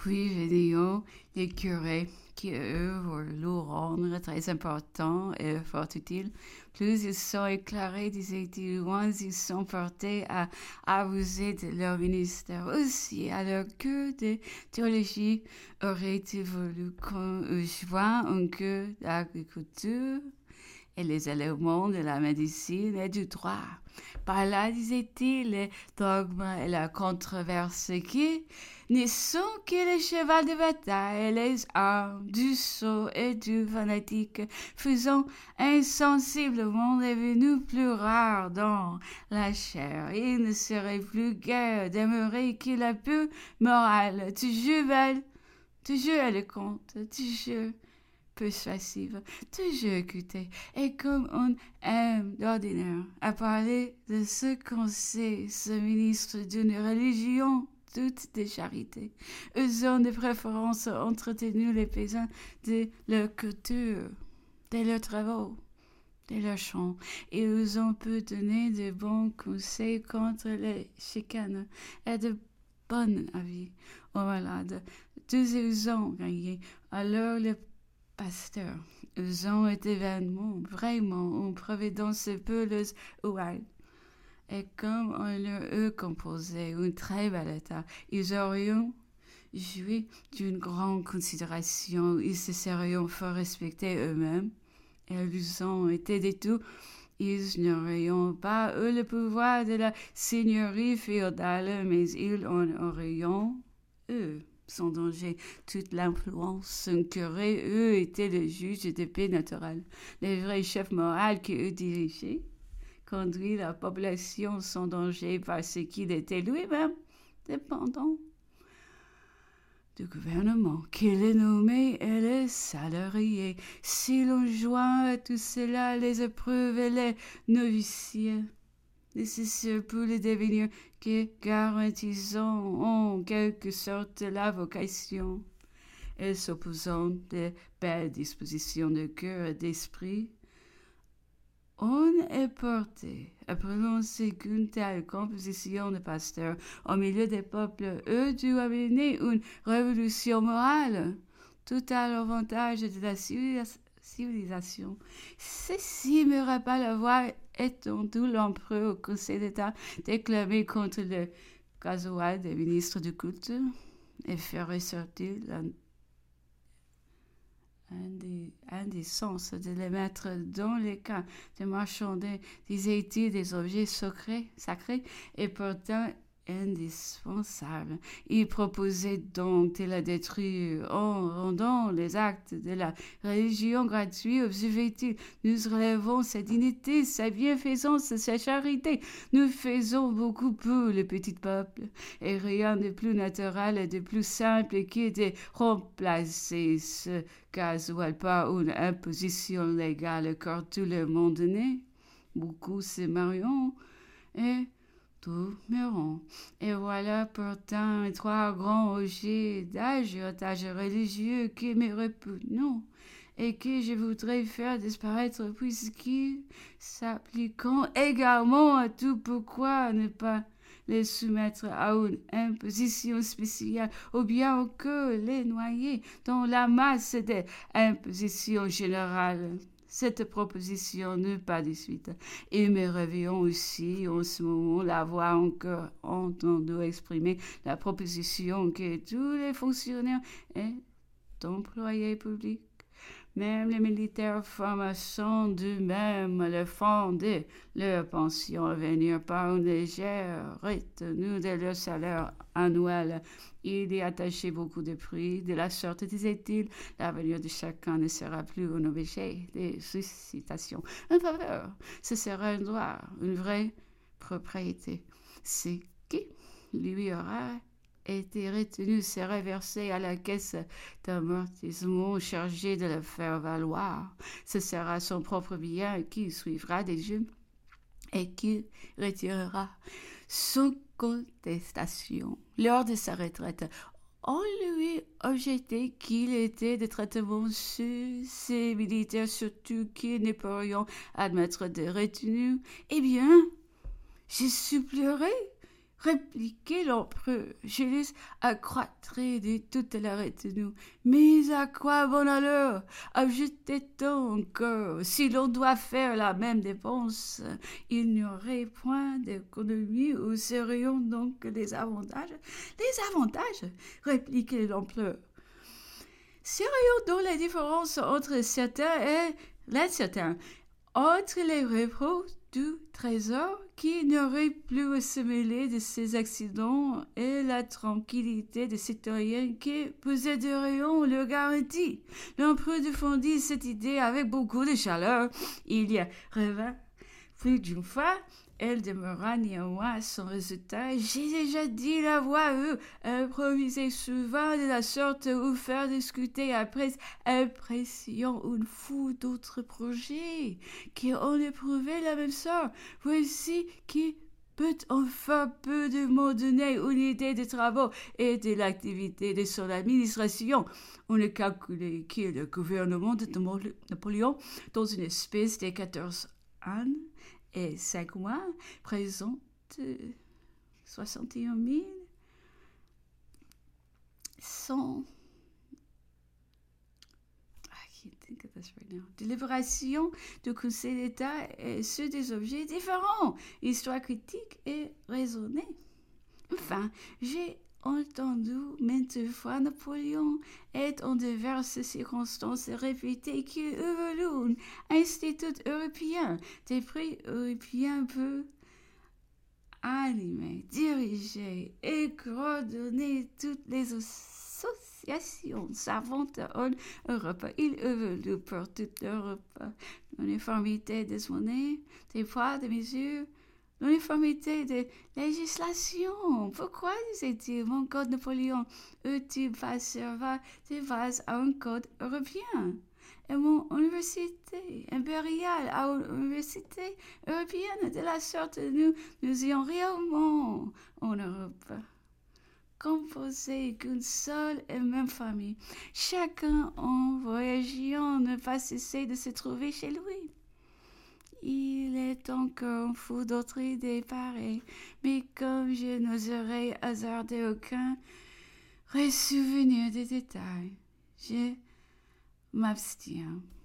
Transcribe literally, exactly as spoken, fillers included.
Puis venaient les curés, qui eux vont leur rendre très important et fort utile. Plus ils sont éclairés, disait-il, moins ils sont portés à abuser de leur ministère. Aussi, alors que de théologie aurait-il voulu qu'on joint un cœur d'agriculture et les éléments de la médecine et du droit. Par là, disait-il, les dogmes et la controverse qui ne sont que les chevaux de bataille et les armes du sot et du fanatique, faisant insensiblement devenus plus rares dans la chair. Il ne serait plus guère demeuré que la pure morale, toujours belle, toujours éloquente, toujours persuasive, toujours écoutée, et comme on aime d'ordinaire à parler de ce qu'on sait, ce ministre d'une religion toute de charité, usant de préférence entretenu les paysans de leur culture, de leurs travaux, de leurs champs, et usant peut donner de bons conseils contre les chicanes et de bons avis aux malades. Tous ils ont gagné. Alors les pasteurs, ils ont été vraiment, vraiment une providence peuleuse ouale. Et comme on leur eût composé un très bel état, ils auraient joui d'une grande considération, ils se seraient fort respectés eux-mêmes, et ils ont été des tout, ils n'auraient pas eu le pouvoir de la seigneurie féodale, mais ils en auraient, eux, sans danger, toute l'influence. Un curé, eux, étaient le juge de paix naturelle, le vrai chef moral qui eux dirigeait, conduit la population sans danger parce qu'il était lui-même dépendant du gouvernement qui les nommait et les salariés. Si l'on joint à tout cela les épreuves et les noviciés nécessaires pour le devenir qui garantissant en quelque sorte la vocation et s'opposant des belles dispositions de cœur et d'esprit, on est porté à prononcer qu'une telle composition de pasteurs au milieu des peuples eût dû amener une révolution morale, tout à l'avantage de la civilisation. Ceci me rappelle avoir étendu l'empereur au Conseil d'État déclamé contre le casual des ministres du culte et faire ressortir la indécence de les mettre dans les cas de marchander, disait-il, des objets sacrés, sacrés et pourtant indispensables. Il proposait donc de la détruire en rendant les actes de la religion gratuits, observait-il. Nous relevons sa dignité, sa bienfaisance, sa charité. Nous faisons beaucoup pour le petit peuple, et rien de plus naturel et de plus simple que de remplacer ce casual par une imposition légale, car tout le monde naît, beaucoup se marient et tout meurent. Et voilà pourtant trois grands objets d'agiotage religieux qui me repugnent et que je voudrais faire disparaître puisqu'ils s'appliquent également à tout. Pourquoi ne pas les soumettre à une imposition spéciale, ou bien que les noyer dans la masse des impositions générales? Cette proposition n'est pas de suite. Et me revient aussi en ce moment l'avoir encore entendu exprimer la proposition que tous les fonctionnaires et employés publics, même les militaires formations d'eux-mêmes, le fond de leur pension à venir par une légère retenue de leur salaire annuel. Il y attachait beaucoup de prix. De la sorte, disait-il, l'avenir de chacun ne sera plus un objet de sollicitation, une faveur. Ce sera un droit, une vraie propriété. Ce qui lui aura été retenu serait versé à la caisse d'amortissement chargée de le faire valoir. Ce sera son propre bien qui suivra des yeux et qui retirera sans contestation lors de sa retraite. On lui objectait qu'il était de traitement sur ces militaires, surtout qu'ils ne pourrions admettre de retenue. Eh bien, je supplierai répliquait l'empereur. Je les accroîtrai de toute la retenue. Mais à quoi bon alors ajoutez-on encore, si l'on doit faire la même dépense, il n'y aurait point d'économie, où serions donc les avantages? Les avantages, répliquait l'empereur. Serions donc les différences entre certain et l'incertain, entre les repos du trésor qui n'aurait plus à se mêler de ces accidents et la tranquillité des citoyens qui posséderions le garantie. L'empereur défendit cette idée avec beaucoup de chaleur. Il y revint plus d'une fois. Elle demeura néanmoins sans résultat. J'ai déjà dit la voix eux, improviser souvent de la sorte ou faire discuter après impression une foule d'autres projets qui ont éprouvé la même sorte. Voici qui peut enfin peu de mots donner une idée des travaux et de l'activité de son administration. On a calculé que le gouvernement de Napoléon, dans une espèce de quatorze ans et cinq mois, présente soixante et un mille cent I can't think of this right now. De libération du Conseil d'État et ceux des objets différents, histoire critique et raisonnée. Enfin, j'ai entendu maintes fois Napoléon est en diverses circonstances répété qu'il eût voulu un institut européen, des prix européens peu animer, diriger et coordonner toutes les associations savantes en Europe. Il eût voulu pour toute l'Europe l'uniformité des monnaies, des poids, des mesures, l'uniformité des législations. Pourquoi, disait-il, mon code Napoléon eût-il pas servi de base à un code européen? Et mon université impériale à une université européenne, de la sorte nous nous ayons réellement en Europe composé qu'une seule et même famille, chacun en voyageant ne pas cesser de se trouver chez lui. Il est encore fou d'autres idées pareilles, mais comme je n'oserais hasarder aucun ressouvenir des détails, je m'abstiens.